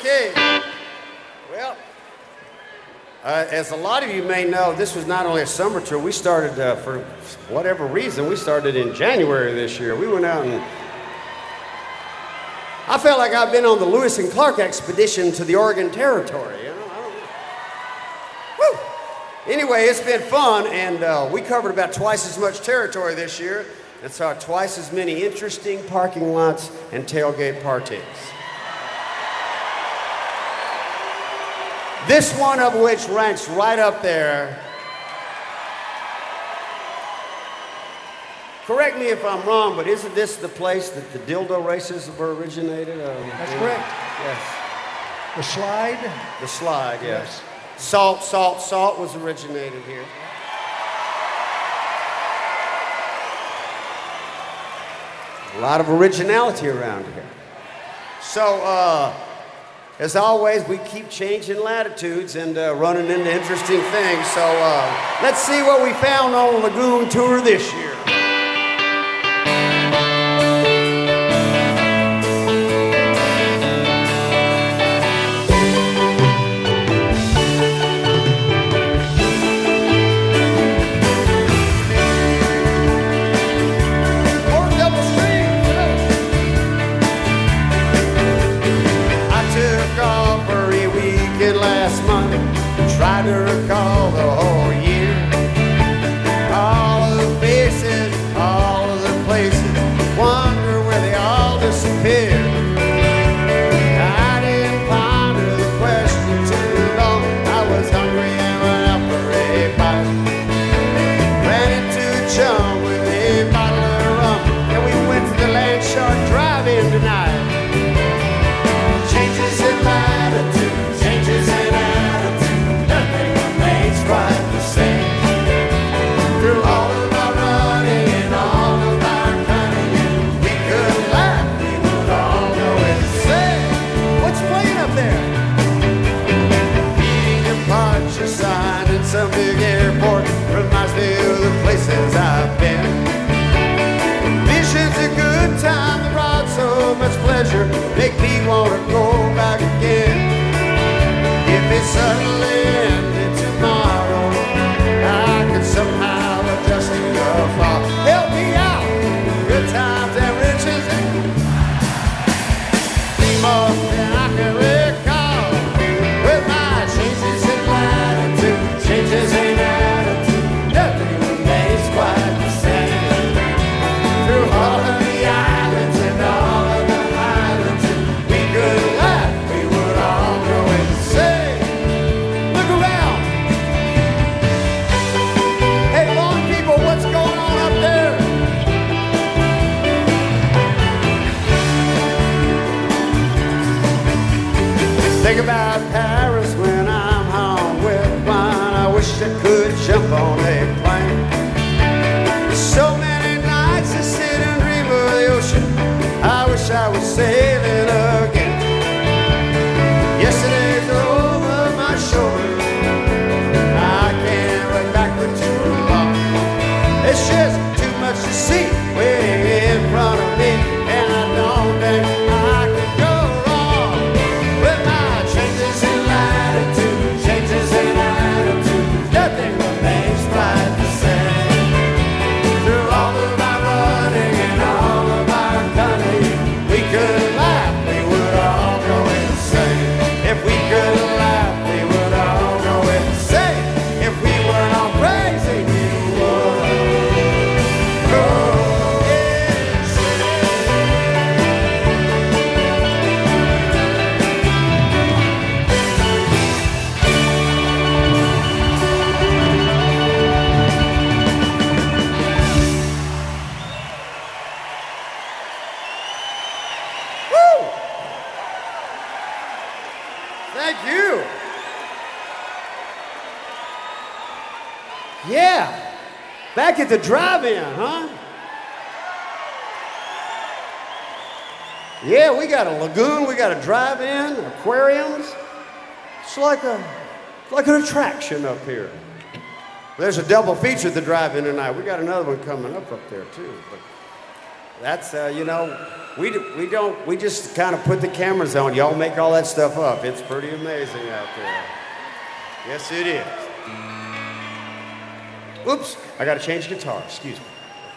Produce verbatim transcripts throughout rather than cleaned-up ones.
Okay. Well, uh, as a lot of you may know, this was not only a summer tour. We started, uh, for whatever reason, we started in January this year. We went out and I felt like I've been on the Lewis and Clark expedition to the Oregon Territory. You know, I don't know. Woo! Anyway, it's been fun, and uh, we covered about twice as much territory this year and saw twice as many interesting parking lots and tailgate parties. This one of which ranks right up there. Correct me if I'm wrong, but isn't this the place that the dildo races were originated? Um, That's in, correct. Yes. The slide? The slide, yes. Yes. Salt, salt, salt was originated here. A lot of originality around here. So, uh, as always, we keep changing latitudes and uh, running into interesting things. So, uh, let's see what we found on Lagoon Tour this year. Tried to recall the whole year, all of the faces, all of the places, wonder where they all disappeared. I didn't ponder the question too long. I was hungry and went out for a bite. Ran into a chum with a bottle of rum, and we went to the Landshark Drive-In tonight. Changes in latitude, changes in attitude, nothing remains quite the same. Through all of our running and all of our cunning, we could laugh, we would all know insane. What's playing up there? Eating a departure sign in some big airport reminds me of the places I've been. Visions a good time that brought so much pleasure, make me want to go back again. If it suddenly ended tomorrow, I could somehow adjust to the fall. Help me out, good times and riches, more than I can recall. With my changes in latitude, changes in attitude, nothing remains quite the same. Through all of the islands and all of the highlands, we could laugh, we would all go insane. Look around. Hey, lawn people, what's going on up there? Think about Paris when I'm home with wine. I wish I could jump on a plane. So many nights I sit and dream of the ocean. I wish I was sailing again. Yesterday's over my shoulder. I can't look backward too long. It's just too much to see way in front of me, and I don't think I could go wrong with my changes in latitude, changes in attitude. Nothing remains quite the same. Through all of our running and all of our cunning, we could laugh, we would all go insane. If we could laugh, we would all go insane. If we weren't all crazy, we would go insane. Woo! Thank you. Yeah, back at the drive-in, huh? Yeah, we got a lagoon, we got a drive-in, aquariums. It's like a, like an attraction up here. There's a double feature at the drive-in tonight. We got another one coming up up there too. But That's, uh, you know, we, do, we don't, we just kind of put the cameras on. Y'all make all that stuff up. It's pretty amazing out there. Yes, it is. Oops, I got to change guitar. Excuse me.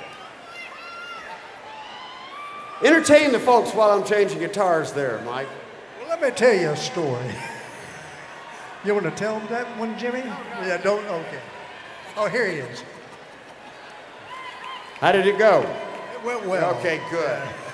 Entertain the folks while I'm changing guitars there, Mike. Well, let me tell you a story. You want to tell them that one, Jimmy? Yeah, don't, okay. Oh, here he is. How did it go? It went well. Okay, good.